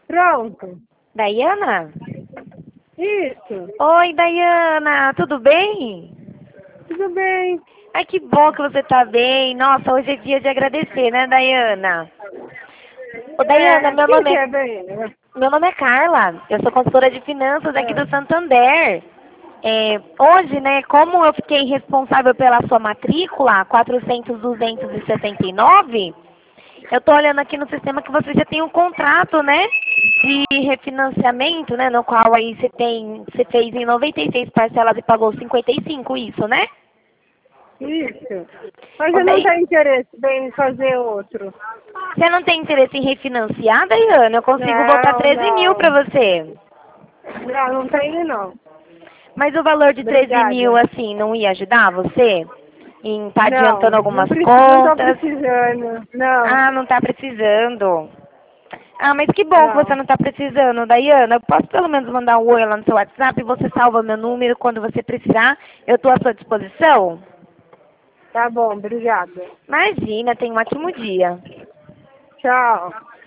Pronto. Daiana? Isso. Oi, Daiana, tudo bem? Tudo bem. Ai, que bom que você tá bem. Nossa, hoje é dia de agradecer, né, Daiana? Ô, Daiana, Quem que é, Daiana? meu nome é Carla. Eu sou consultora de finanças aqui do Ah, Santander. Hoje, né, como eu fiquei responsável pela sua matrícula, 400.269, eu tô olhando aqui no sistema que você já tem um contrato, né, de refinanciamento, né, no qual aí você fez em 96 parcelas e pagou 55, isso, né? isso. Mas Ô, eu não tenho interesse em fazer outro. Você não tem interesse em refinanciar, Daiane? Eu consigo botar Não, 13 mil não. pra você. Não tenho não. Mas o valor de 13 mil, Obrigada. assim, não ia ajudar você? Em tá Não, adiantando não, algumas não tô contas? precisando. Não, Ah, não tá precisando. Ah, mas que bom que você não. não tá precisando, Daiana. Eu posso pelo menos mandar um oi lá no seu WhatsApp e você salva meu número quando você precisar. Eu tô à sua disposição. Tá bom, obrigada. Imagina, tenha um ótimo dia. Tchau.